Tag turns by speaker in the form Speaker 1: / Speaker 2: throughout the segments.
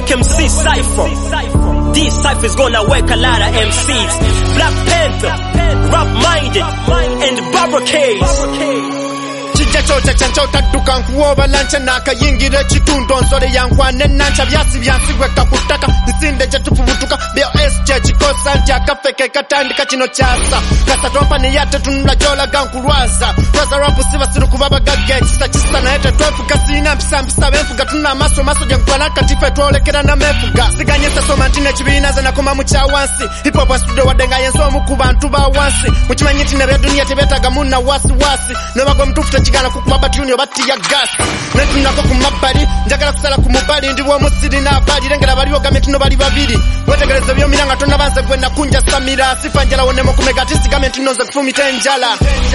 Speaker 1: Black MC Cypher. This cypher is gonna wake a lot of MCs. Black Panther, Rap Minded, and Barricades.
Speaker 2: Chijachocha chanchota duka nkuoba lancha naka yingire chitundo nsore yankwane nancha byasi byansigwe kakutaka nisinde chetupubutuka BOS chikosa ntya kafeke katandika chino chasa kasa tompani yate tunula jola gankulwaza kwaza rapu siva siru kubaba gage chisa na ete twefu kasina mpisa benfuga tuna maso jankwana katife tuolekera na mefuga siganyesa soma ntine chibina zana kuma mucha wansi hip hop studio wadenga yenso mukuba ntuba wansi muchimanyiti nebe dunia tebetaga muna wasi nebago mtufuta chigana kukubaba tunyo bati ya gas netu nako kumabali njagala kusala kumubali ndiwo musiri na bali lengera bali ogame tuno bali babiri wetegereza byo minanga tonna banze kwenda kunja samira sifanjala wonemo kumega tisi game tunoze kufumita njala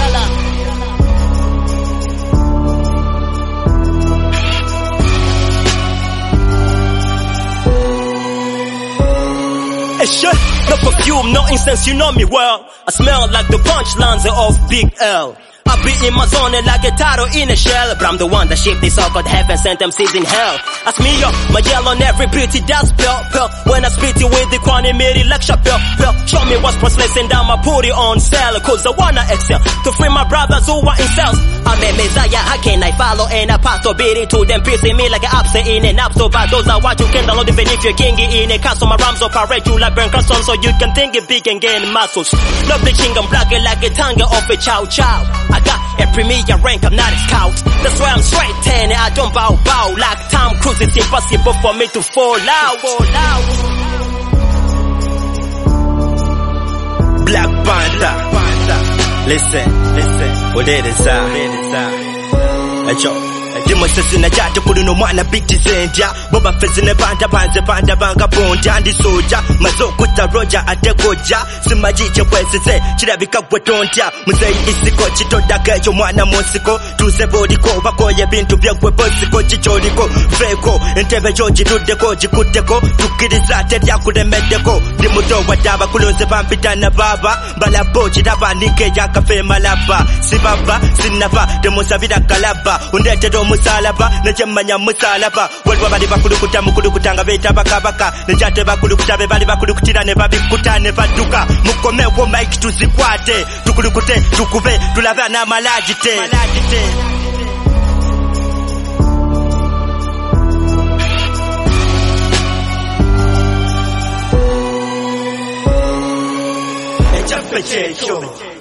Speaker 1: Shit, no perfume, no incense, you know me well. I smell like the punchlines of Big L. I be in my zone like a turtle in a shell. But I'm the one that shaped this so-called heaven, sent MCs in hell. Ask me up, my yell on every beat, it does pell. When I spit it with the quantity like Chappelle. Show me what's priceless and I'ma put it on sale. Cause I wanna excel, to free my brothers who are in cells. I'm a messiah, how can I follow and I pass to beat it to them, piercing me like an upset in an up. So bad, those are what you can download even if you're king in a castle. My rhymes operate you like burn cross on, so you can think it big and gain muscles. Love the king, I'm black like a tongue of a chow. I got a premier rank, I'm not a scout. That's why I'm straight and I don't bow like Tom Cruise. It's impossible for me to fall out. Black Panther. Listen, what it is Dimo sisi na jata kuduno mwana biti zenja Boba fezi ne panda panze panda banga bonja Andi soja mazoku ta roja ate goja Simajiche weseze chirabika wetonja Muzei isiko chitoda kecho mwana monsiko Tuze bodiko bakoye bintu byekwe bosiko Chichoriko feko entebe joji dudeko jikuteko Tukiriza tedia kudemedeko Dimuto wadaba kulunze pampita na baba Bala boji daba nike ya kafe malaba Sibaba sinaba demo savida kalaba Undete do musalaba nejemanya musalaba walwa bali bakulukuta mukulukutanga beta bakabaka nejate bakulukuta be bali bakulukutira ne babikuta ne baduka mukomewo mike tuzikwate tukulukute tukube tulaba na malajite echapechecho